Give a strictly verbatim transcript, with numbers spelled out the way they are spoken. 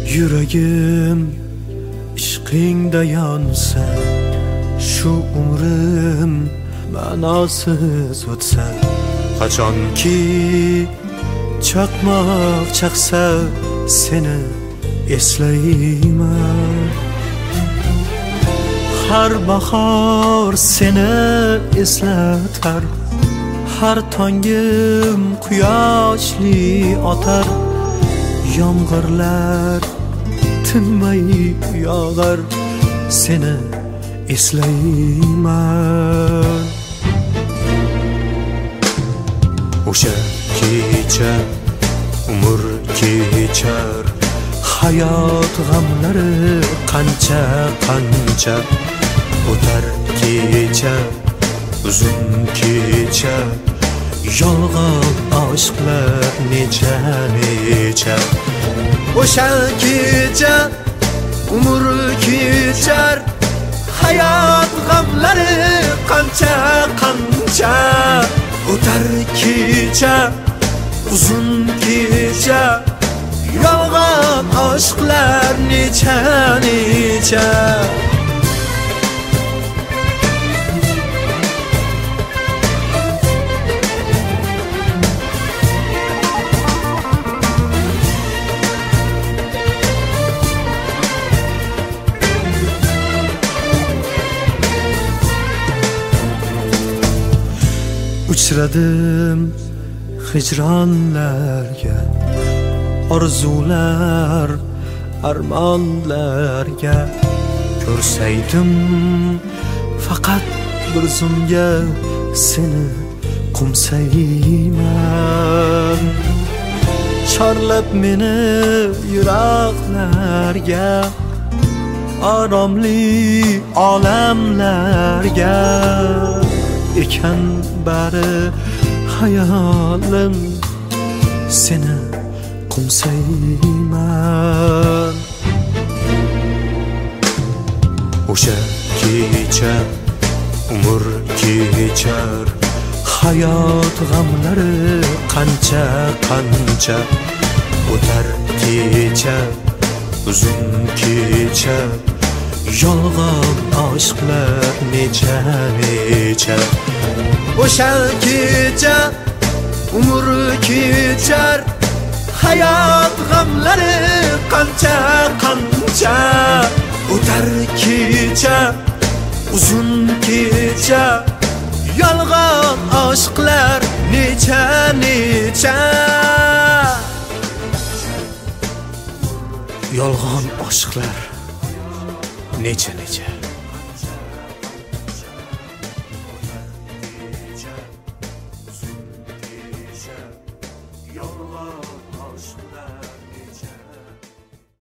Yuragim ishqingda yonsa, shu umrim ma'nosiz o'tsa, qachonki chaqmoq chaqsa seni eslayman. Har bahor seni eslatar, har tongim quyoshli otar. Yomg'irlar tinmay yog'ar, seni eslayman. O'sha kecha umr kechar, hayot g'amlari qancha qancha o'tar. Kecha uzun kecha, yolg'on oshqlar necha necha. O'sha kecha umr kechar, hayot g'amlari qancha qancha o'tar. Kecha uzun kecha, yolg'on oshqlar necha necha. Uchradim hijronlarga, orzular armonlarga. Ko'rsaydim faqat bir zumga, seni qo'msayman. Chorlab meni yiroqlarga, oromli olamlarga. Ekan bari hayolim, seni qo'msayman. O'sha kecha umr kechar, hayot g'amlari qancha qancha o'tar. Kecha uzun kecha, yolg'on oshqlar necha necha. O'sha kecha umr kechar, hayot g'amlari qancha qancha o'tar. Kecha uzun kecha, yolg'on oshqlar necha necha. Yolg'on oshqlar necha necha.